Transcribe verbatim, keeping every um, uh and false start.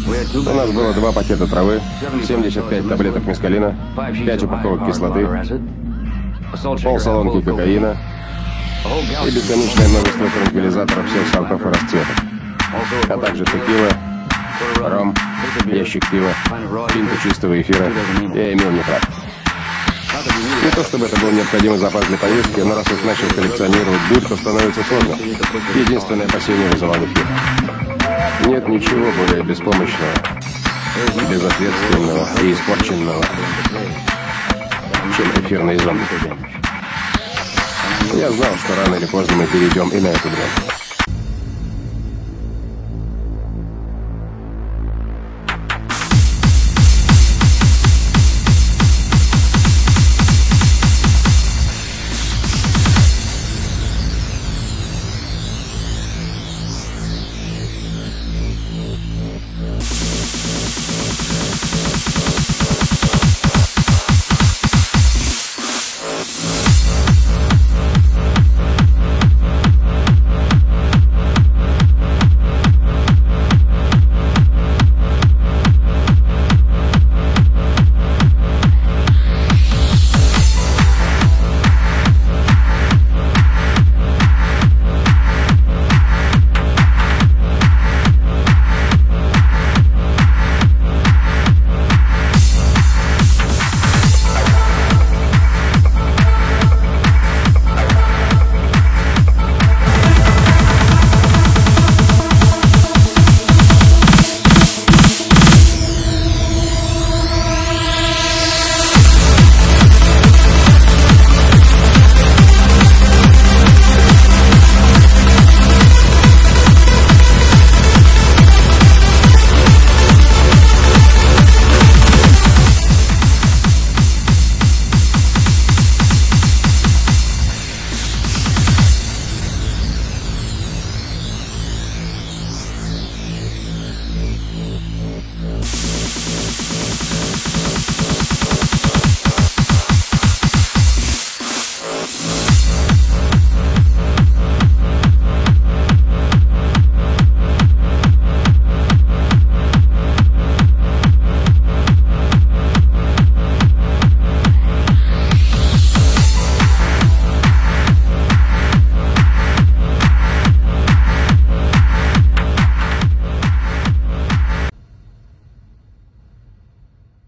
У нас было два пакета травы, семьдесят пять таблеток мескалина, пять упаковок кислоты, полсалонки кокаина и бесконечное множество транквилизаторов всех сортов и расцветок, а также текила, ром, ящик пива, пинту чистого эфира. Я имел нитрат. Не то чтобы это был необходимый запас для поездки, но раз уж начал коллекционировать дурь, то становится сложно. Единственное опасение вызывал эфир. Нет ничего более беспомощного, безответственного и испорченного, чем эфирные зомби. Я знал, что рано или поздно мы перейдем и на эту дрянь.